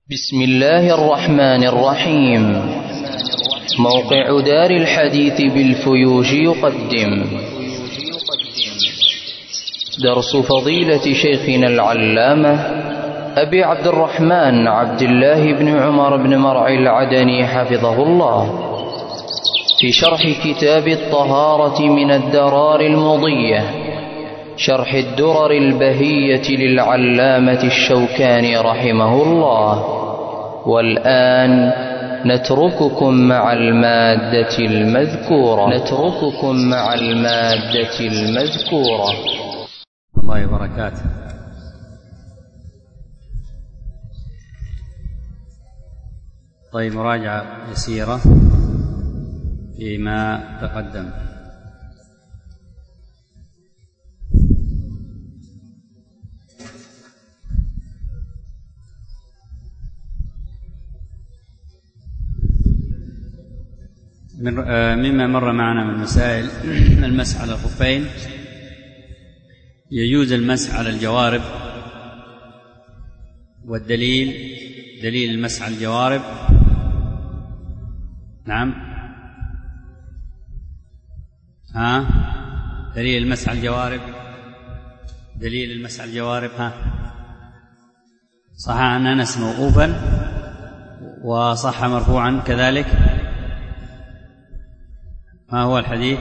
بسم الله الرحمن الرحيم. موقع دار الحديث بالفيوش يقدم درس فضيلة شيخنا العلامة أبي عبد الرحمن عبد الله بن عمر بن مرعي العدني حفظه الله في شرح كتاب الطهارة من الدرار المضية، شرح الدرر البهية للعلامة الشوكاني رحمه الله. والآن نترككم مع المادة المذكورة. الله وبركاته. طيب، مراجعة يسيرة فيما تقدم. مما مر معنا من مسائل المسح على الخفين، يجوز المسح على الجوارب، والدليل دليل المسح على الجوارب. نعم، دليل المسح على الجوارب، دليل المسح على الجوارب. صح عن أنس موقوفا، وصح مرفوعا كذلك. ما هو الحديث؟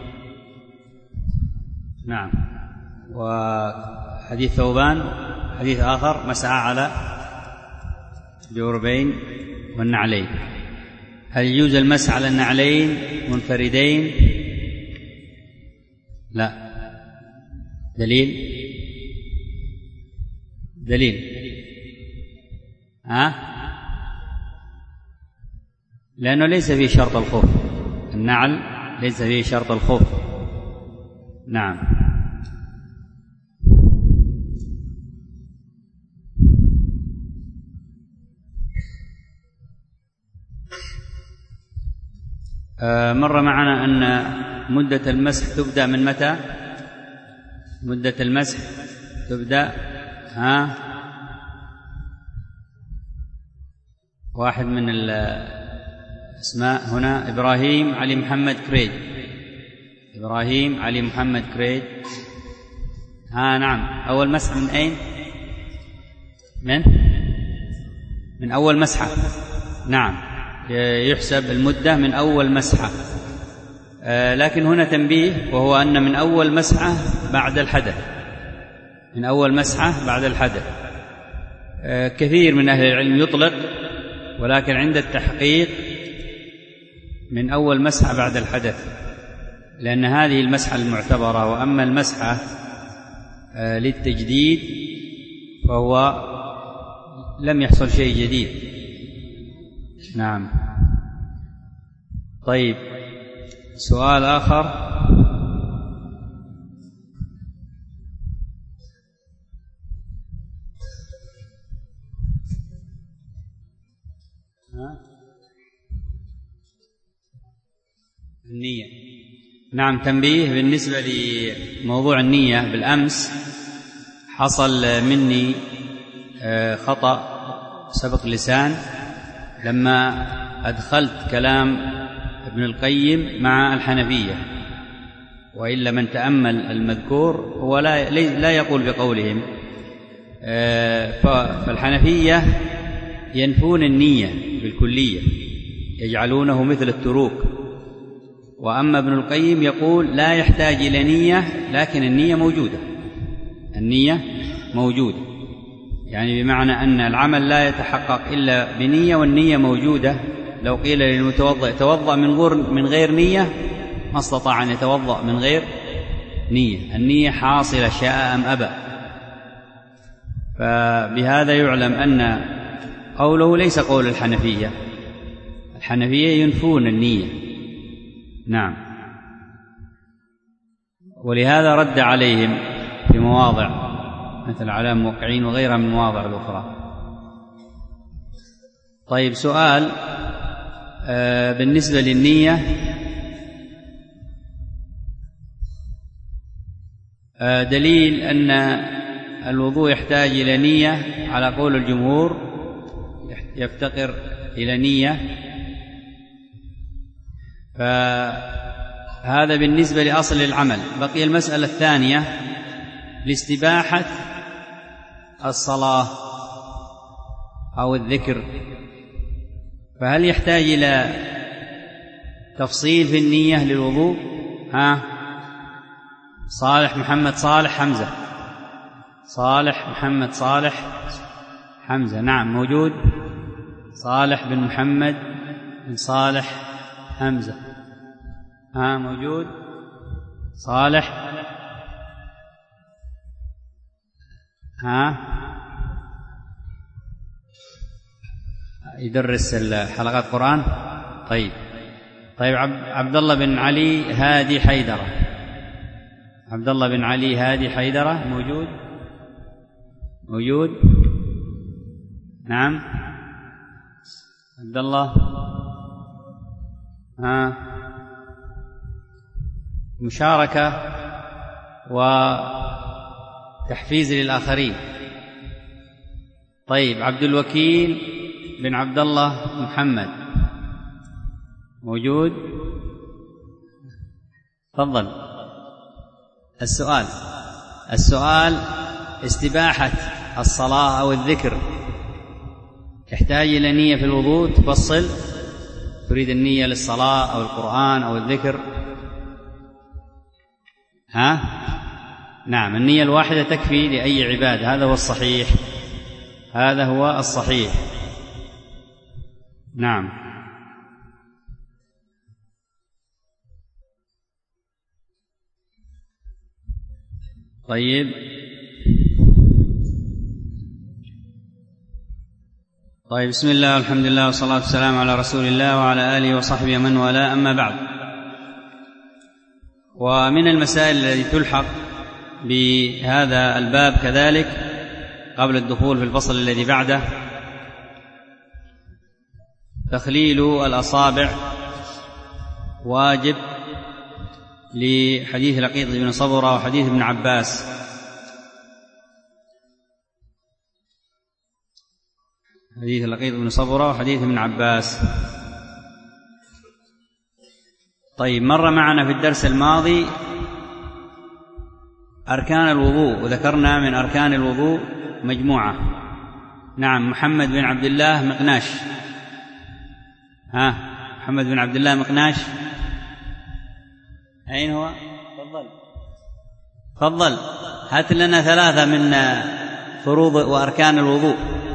نعم، وحديث ثوبان، حديث آخر مسح على الجوربين والنعلين. هل يجوز المسح على النعلين منفردين؟ لا. دليل لأنه ليس فيه شرط الخوف، النعل ليس فيه شرط الخوف. نعم. مر معنا أن مدة المسح تبدأ من متى؟ مدة المسح تبدأ واحد من الأسماء هنا إبراهيم علي محمد كريد. إبراهيم علي محمد كريد. نعم. أول مسح من أين؟ من أول مسحة. نعم، يحسب المدة من أول مسحة. لكن هنا تنبيه، وهو أن من أول مسحة بعد الحدث. من أول مسحة بعد الحدث. كثير من أهل العلم يطلق، ولكن عند التحقيق من أول مسحة بعد الحدث، لأن هذه المسحة المعتبرة. وأما المسحة للتجديد فهو لم يحصل شيء جديد. نعم. طيب، سؤال آخر. النية. نعم، تنبيه بالنسبة لموضوع النية. بالأمس حصل مني خطأ سبق لسان لما أدخلت كلام ابن القيم مع الحنفية، وإلا من تأمل المذكور هو لا يقول بقولهم. فالحنفية ينفون النية بالكلية، يجعلونه مثل التروك. وأما ابن القيم يقول لا يحتاج إلى نية، لكن النية موجودة. النية موجودة، يعني بمعنى أن العمل لا يتحقق إلا بنية، والنية موجودة. لو قيل للمتوضئ توضأ من غير نية، ما استطاع أن يتوضأ من غير نية. النية حاصلة شاء أم أبى. فبهذا يعلم أن قوله ليس قول الحنفية. الحنفية ينفون النية. نعم. ولهذا رد عليهم في مواضع، مثل على الموقعين وغيرها من المواضع الأخرى. طيب، سؤال بالنسبة للنية. دليل أن الوضوء يحتاج إلى نية على قول الجمهور يفتقر إلى نية. فهذا بالنسبة لأصل العمل. بقي المسألة الثانية لاستباحة الصلاة أو الذكر، فهل يحتاج إلى تفصيل في النية للوضوء؟ صالح محمد صالح حمزة، صالح محمد صالح حمزة، نعم موجود. صالح بن محمد بن صالح حمزة، موجود. صالح، يدرس حلقات قرآن. طيب عبد الله بن علي هادي حيدرة، عبد الله بن علي هادي حيدرة موجود. نعم عبد الله. مشاركة وتحفيز للآخرين. طيب عبد الوكيل بن عبد الله محمد موجود. تفضل. السؤال استباحة الصلاة أو الذكر يحتاج إلى نية في الوضوء؟ تفصل، تريد النية للصلاة أو القرآن أو الذكر؟ نعم، النية الواحدة تكفي لأي عبادة، هذا هو الصحيح. نعم. طيب بسم الله والحمد لله والصلاة والسلام على رسول الله وعلى آله وصحبه من والاه، أما بعد. ومن المسائل التي تلحق بهذا الباب كذلك قبل الدخول في الفصل الذي بعده تخليل الأصابع، واجب لحديث لقيط بن صبرة وحديث ابن عباس. حديث لقيط بن صبرة وحديث ابن عباس. طيب، مر معنا في الدرس الماضي أركان الوضوء، وذكرنا من أركان الوضوء مجموعة. نعم، محمد بن عبد الله مقناش. محمد بن عبد الله مقناش، أين هو؟ تفضل هات لنا 3 من فروض وأركان الوضوء.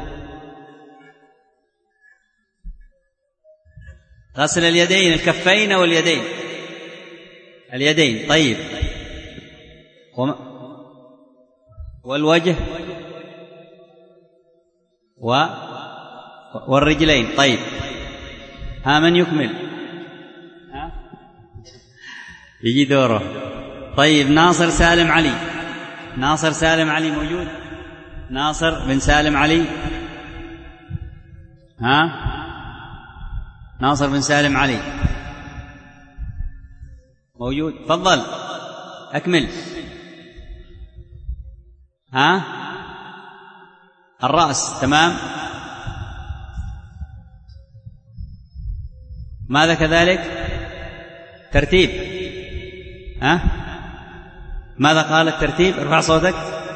غسل اليدين، الكفين واليدين. اليدين. طيب، والوجه والرجلين. طيب، من يكمل؟ يجي دوره. طيب، ناصر سالم علي موجود؟ ناصر بن سالم علي، ناصر بن سالم علي موجود؟ تفضل أكمل. الرأس تمام. ماذا كذلك؟ ترتيب. ماذا قال الترتيب؟ ارفع صوتك.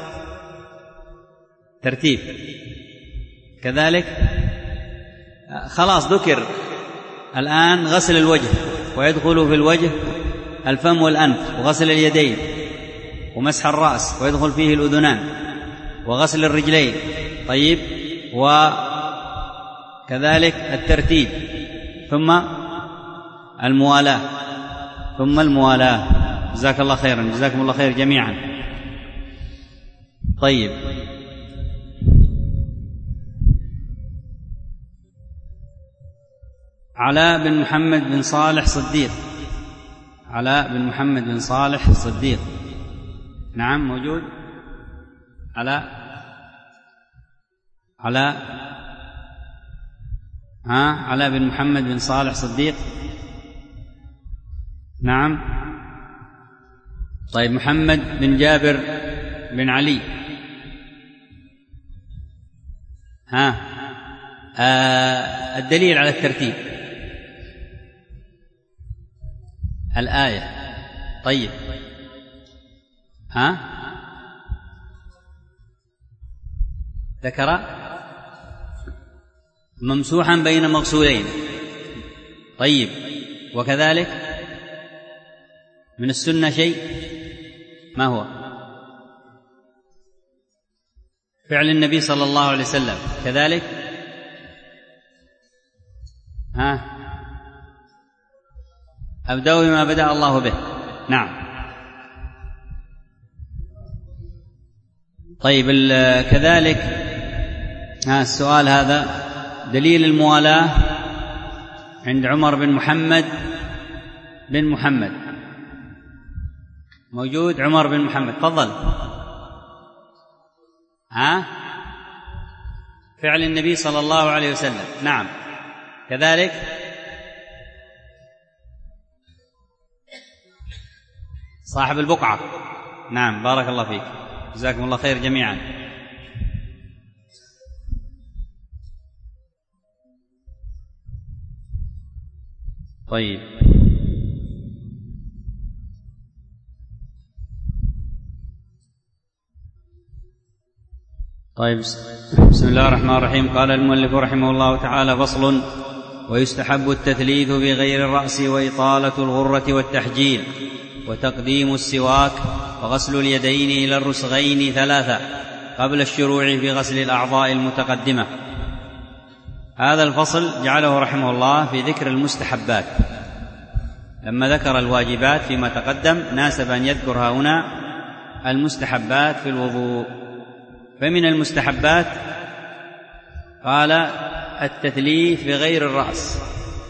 ترتيب كذلك. خلاص ذكر الآن غسل الوجه، ويدخل في الوجه الفم والأنف، وغسل اليدين، ومسح الرأس، ويدخل فيه الأذنان، وغسل الرجلين. طيب، وكذلك الترتيب، ثم الموالاة. جزاك الله خيرا، جزاكم الله خير جميعا. طيب، علاء بن محمد بن صالح صديق. نعم موجود. علاء بن محمد بن صالح صديق. نعم. طيب، محمد بن جابر بن علي. الدليل على الترتيب الآية. طيب ذكر ممسوحا بين مغسولين. طيب وكذلك من السنة شيء، ما هو؟ فعل النبي صلى الله عليه وسلم. كذلك أبدأ بما بدأ الله به. نعم. طيب كذلك السؤال هذا دليل الموالاة عند عمر بن محمد موجود. عمر بن محمد تفضل. فعل النبي صلى الله عليه وسلم. نعم. كذلك صاحب البقعة. نعم بارك الله فيك، جزاكم الله خير جميعا. طيب بسم الله الرحمن الرحيم. قال المؤلف رحمه الله تعالى: فصل: ويستحب التثليث بغير الرأس وإطالة الغرة والتحجيل وتقديم السواك وغسل اليدين إلى الرسغين 3 قبل الشروع في غسل الأعضاء المتقدمة. هذا الفصل جعله رحمه الله في ذكر المستحبات. لما ذكر الواجبات فيما تقدم ناسب أن يذكر هنا المستحبات في الوضوء. فمن المستحبات قال التثليث بغير الرأس،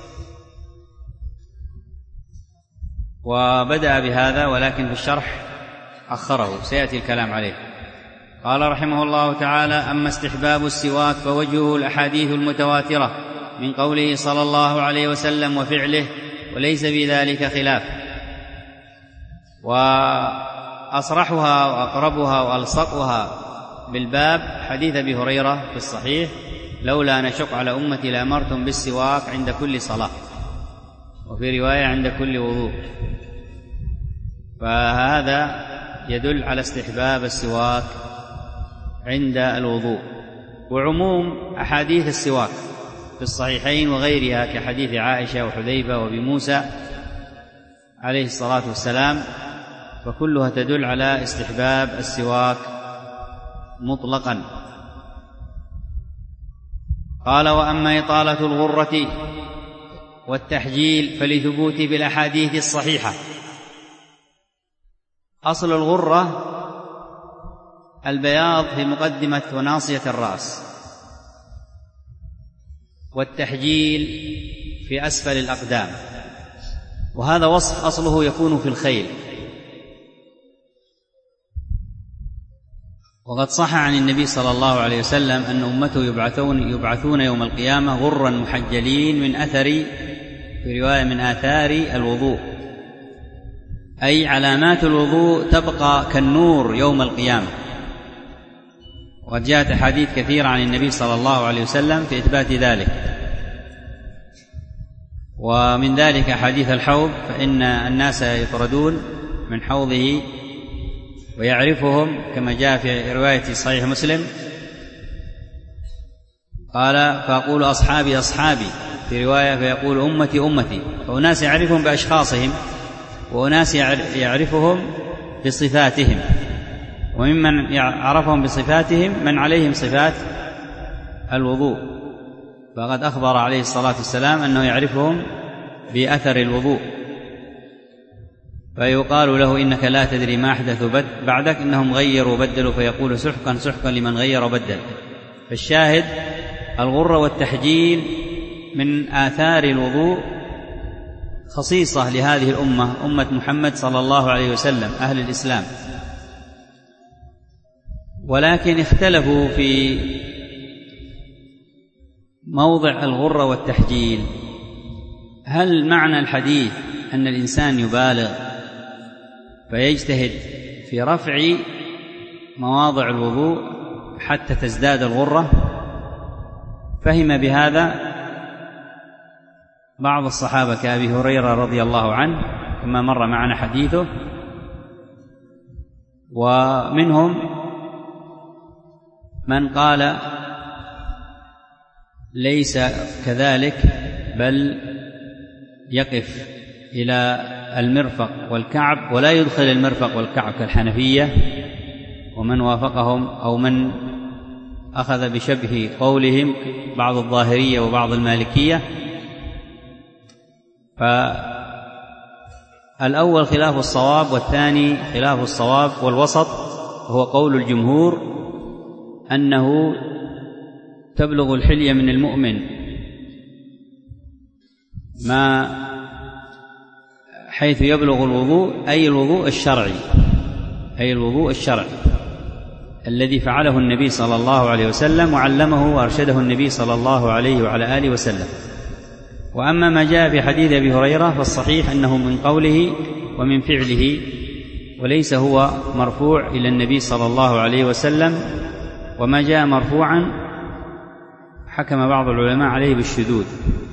وبدأ بهذا ولكن في الشرح أخره، سيأتي الكلام عليه. قال رحمه الله تعالى: أما استحباب السواك فوجهه الأحاديث المتواترة من قوله صلى الله عليه وسلم وفعله، وليس في ذلك خلاف. وأصرحها وأقربها وألصقها بالباب حديث أبي هريرة في الصحيح: لولا نشق على أمتي لأمرتم بالسواك عند كل صلاة، وفي رواية عند كل وضوء. فهذا يدل على استحباب السواك عند الوضوء. وعموم أحاديث السواك في الصحيحين وغيرها كحديث عائشة وحذيفة وابي موسى عليه الصلاة والسلام، فكلها تدل على استحباب السواك مطلقا. قال: وأما إطالة الغرة والتحجيل فلثبوت بالأحاديث الصحيحة. أصل الغرة البياض في مقدمة وناصية الرأس، والتحجيل في أسفل الأقدام، وهذا وصف أصله يكون في الخيل. وقد صح عن النبي صلى الله عليه وسلم أن أمته يبعثون يوم القيامة غرا محجلين من أثر، في رواية من آثار الوضوء، أي علامات الوضوء تبقى كالنور يوم القيامة. وقد جاءت أحاديث كثيرة عن النبي صلى الله عليه وسلم في إثبات ذلك، ومن ذلك حديث الحوض، فإن الناس يطردون من حوضه ويعرفهم كما جاء في رواية صحيح مسلم، قال: فأقول أصحابي أصحابي، في رواية فيقول أمتي أمتي. فأناس يعرفهم بأشخاصهم، وأناس يعرفهم بصفاتهم، وممن عرفهم بصفاتهم من عليهم صفات الوضوء. فقد أخبر عليه الصلاة والسلام أنه يعرفهم بأثر الوضوء، فيقال له: إنك لا تدري ما أحدث بعدك، إنهم غيروا وبدلوا، فيقول: سحقا سحقا لمن غير وبدل. فالشاهد الغرة والتحجيل من آثار الوضوء، خصيصة لهذه الأمة، أمة محمد صلى الله عليه وسلم، أهل الإسلام. ولكن اختلفوا في موضع الغرة والتحجيل. هل معنى الحديث أن الإنسان يبالغ فيجتهد في رفع مواضع الوضوء حتى تزداد الغرة، فهم بهذا بعض الصحابة كأبي هريرة رضي الله عنه كما مر معنا حديثه، ومنهم من قال ليس كذلك، بل يقف إلى المرفق والكعب ولا يدخل المرفق والكعب كالحنفية ومن وافقهم أو من أخذ بشبه قولهم بعض الظاهرية وبعض المالكية. فالأول خلاف الصواب والثاني خلاف الصواب، والوسط هو قول الجمهور أنه تبلغ الحلية من المؤمن ما حيث يبلغ الوضوء، أي الوضوء الشرعي، أي الوضوء الشرعي الذي فعله النبي صلى الله عليه وسلم وعلمه وأرشده النبي صلى الله عليه وعلى آله وسلم. وأما ما جاء في حديث أبي هريرة فالصحيح أنه من قوله ومن فعله، وليس هو مرفوع إلى النبي صلى الله عليه وسلم. وما جاء مرفوعا حكم بعض العلماء عليه بالشذوذ،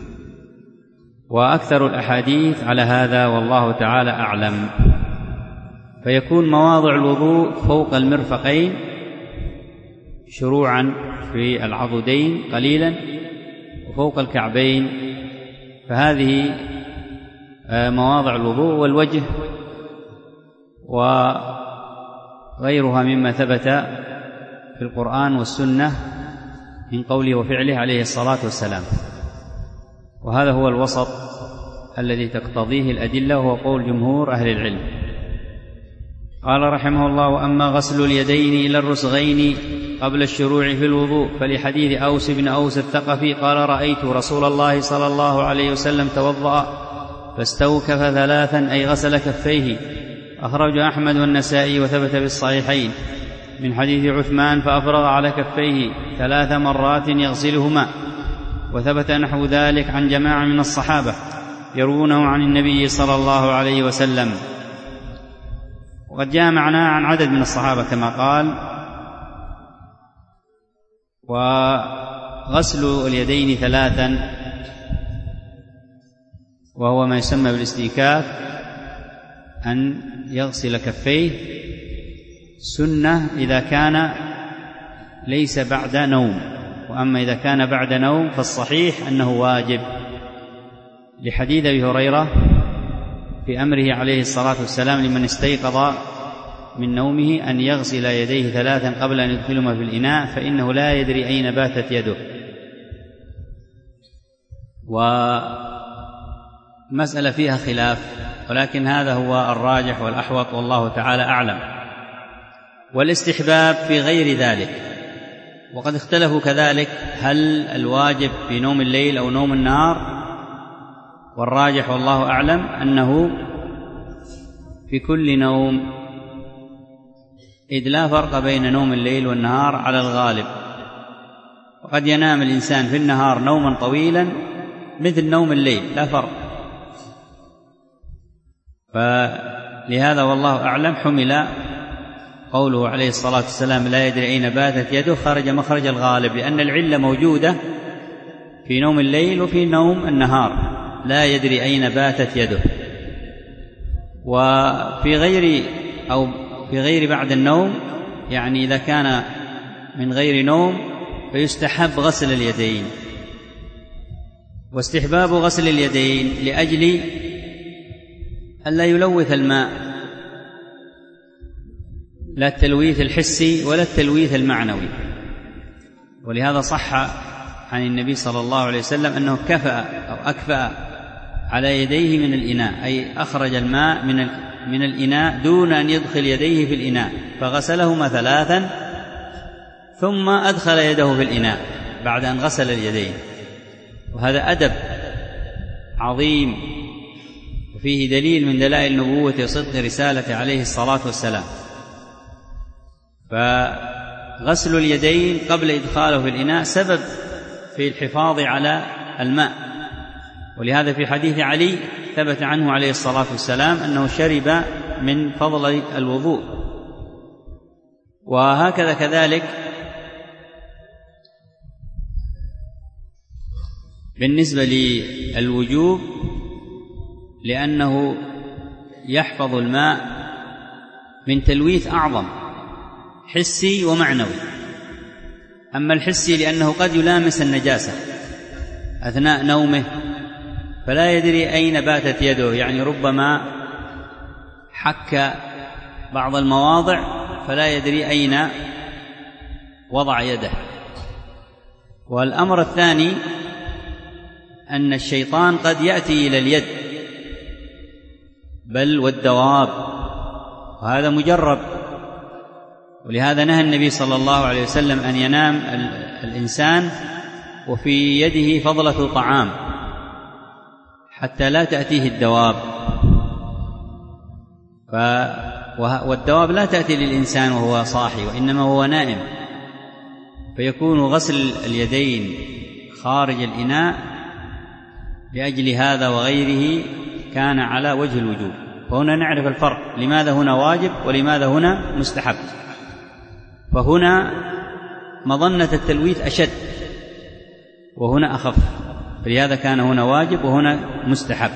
وأكثر الأحاديث على هذا والله تعالى أعلم. فيكون مواضع الوضوء فوق المرفقين شروعا في العضدين قليلا وفوق الكعبين، فهذه مواضع الوضوء، والوجه وغيرها مما ثبت في القرآن والسنة من قوله وفعله عليه الصلاة والسلام. وهذا هو الوسط الذي تقتضيه الأدلة، وهو قول جمهور أهل العلم. قال رحمه الله: وأما غسل اليدين إلى الرسغين قبل الشروع في الوضوء فلحديث أوس بن أوس الثقفي قال: رأيت رسول الله صلى الله عليه وسلم توضأ فاستوكف ثلاثا، أي غسل كفيه. أخرج أحمد والنسائي وثبت بالصحيحين من حديث عثمان فأفرغ على كفيه 3 مرات يغسلهما، وثبت نحو ذلك عن جماعة من الصحابة يروونه عن النبي صلى الله عليه وسلم. وقد جاء معناه عن عدد من الصحابة كما قال. وغسل اليدين 3 وهو ما يسمى بالاستيكاف، أن يغسل كفيه، سنة إذا كان ليس بعد نوم، وأما إذا كان بعد نوم فالصحيح أنه واجب، لحديث أبي هريرة في أمره عليه الصلاة والسلام لمن استيقظ من نومه أن يغسل يديه 3 قبل أن يدخلهما في الإناء، فإنه لا يدري أين باتت يده. ومسألة فيها خلاف، ولكن هذا هو الراجح والأحوط والله تعالى أعلم. والاستحباب في غير ذلك، وقد اختلفوا كذلك هل الواجب في نوم الليل أو نوم النهار، والراجح والله أعلم أنه في كل نوم، إذ لا فرق بين نوم الليل والنهار على الغالب. وقد ينام الإنسان في النهار نوما طويلا مثل نوم الليل، لا فرق. فلهذا والله أعلم حمل قوله عليه الصلاة والسلام لا يدري أين باتت يده خرج مخرج الغالب، لأن العلة موجودة في نوم الليل وفي نوم النهار، لا يدري أين باتت يده. وفي غير أو في غير بعد النوم، يعني إذا كان من غير نوم فيستحب غسل اليدين. واستحباب غسل اليدين لأجل ألا يلوث الماء، لا التلويث الحسي ولا التلويث المعنوي. ولهذا صح عن النبي صلى الله عليه وسلم أنه كفأ أو أكفأ على يديه من الإناء، أي أخرج الماء من الإناء دون أن يدخل يديه في الإناء، فغسلهما 3 ثم أدخل يده في الإناء بعد أن غسل اليدين. وهذا أدب عظيم، وفيه دليل من دلائل النبوة وصدق رسالة عليه الصلاة والسلام. فغسل اليدين قبل إدخاله في الإناء سبب في الحفاظ على الماء. ولهذا في حديث علي ثبت عنه عليه الصلاة والسلام أنه شرب من فضل الوضوء. وهكذا كذلك بالنسبة للوجوب لأنه يحفظ الماء من تلويث أعظم حسي ومعنوي. أما الحسي لأنه قد يلامس النجاسة أثناء نومه فلا يدري أين باتت يده، يعني ربما حك بعض المواضع فلا يدري أين وضع يده. والأمر الثاني أن الشيطان قد يأتي إلى اليد بل والدواب، وهذا مجرب، ولهذا نهى النبي صلى الله عليه وسلم أن ينام الإنسان وفي يده فضلة طعام حتى لا تأتيه الدواب. والدواب لا تأتي للإنسان وهو صاحي وإنما هو نائم، فيكون غسل اليدين خارج الإناء لأجل هذا وغيره كان على وجه الوجوب. فهنا نعرف الفرق، لماذا هنا واجب ولماذا هنا مستحب. فهنا مظنة التلويث أشد وهنا أخف، فلهذا كان هنا واجب وهنا مستحب.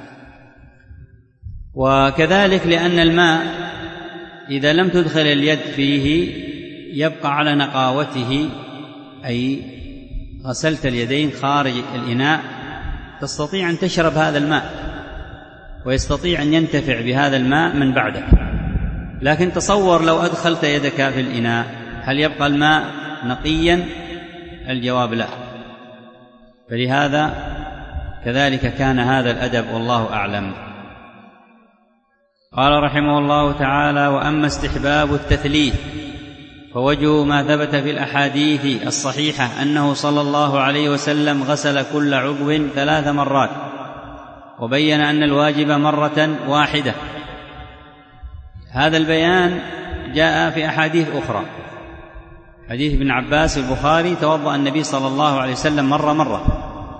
وكذلك لأن الماء إذا لم تدخل اليد فيه يبقى على نقاوته، أي غسلت اليدين خارج الإناء تستطيع أن تشرب هذا الماء ويستطيع أن ينتفع بهذا الماء من بعدك. لكن تصور لو أدخلت يدك في الإناء هل يبقى الماء نقيا؟ الجواب لا. فلهذا كذلك كان هذا الأدب، والله أعلم. قال رحمه الله تعالى: وأما استحباب التثليث فوجه ما ثبت في الأحاديث الصحيحة أنه صلى الله عليه وسلم غسل كل عضو 3 مرات، وبين أن الواجب مرة واحدة. هذا البيان جاء في أحاديث أخرى. حديث ابن عباس في البخاري: توضأ النبي صلى الله عليه وسلم مرة،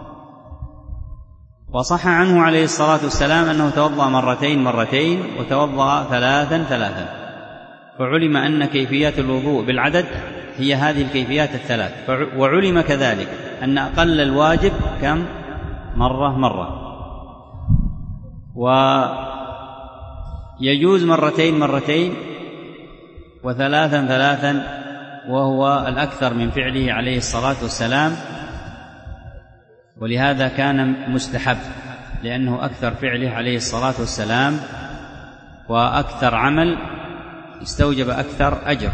وصح عنه عليه الصلاة والسلام أنه توضأ مرتين وتوضأ 3، فعلم أن كيفيات الوضوء بالعدد هي هذه الكيفيات 3. وعلم كذلك أن أقل الواجب كم؟ مرة. ويجوز مرتين و3 وهو الأكثر من فعله عليه الصلاة والسلام، ولهذا كان مستحب لأنه أكثر فعله عليه الصلاة والسلام وأكثر عمل استوجب أكثر أجر.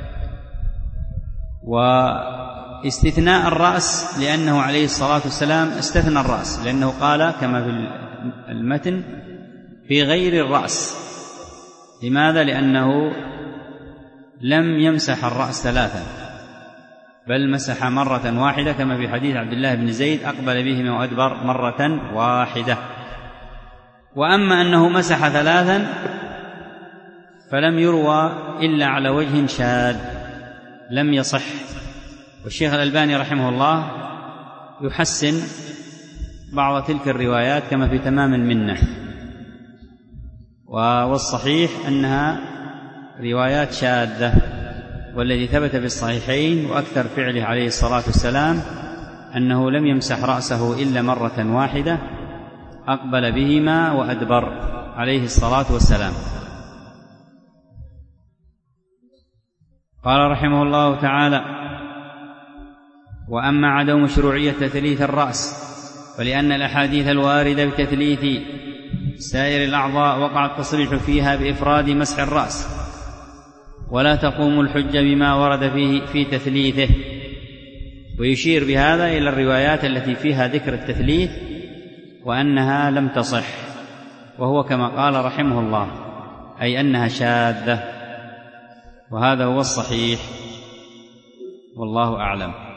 واستثناء الرأس لأنه عليه الصلاة والسلام استثنى الرأس، لأنه قال كما في المتن: في غير الرأس. لماذا؟ لأنه لم يمسح الرأس 3 بل مسح مرة واحدة، كما في حديث عبد الله بن زيد: أقبل بهما وأدبر مرة واحدة. وأما أنه مسح 3 فلم يروى إلا على وجه شاذ لم يصح. والشيخ الألباني رحمه الله يحسن بعض تلك الروايات كما في تمام المنة، والصحيح أنها روايات شاذة. والذي ثبت في الصحيحين وأكثر فعله عليه الصلاة والسلام أنه لم يمسح رأسه إلا مرة واحدة، أقبل بهما وأدبر عليه الصلاة والسلام. قال رحمه الله تعالى: وأما عدم مشروعية تثليث الرأس فلأن الأحاديث الواردة بتثليث سائر الأعضاء وقع التصريح فيها بإفراد مسح الرأس، ولا تقوم الحجة بما ورد فيه في تثليثه. ويشير بهذا إلى الروايات التي فيها ذكر التثليث وأنها لم تصح، وهو كما قال رحمه الله، أي أنها شاذة، وهذا هو الصحيح، والله أعلم.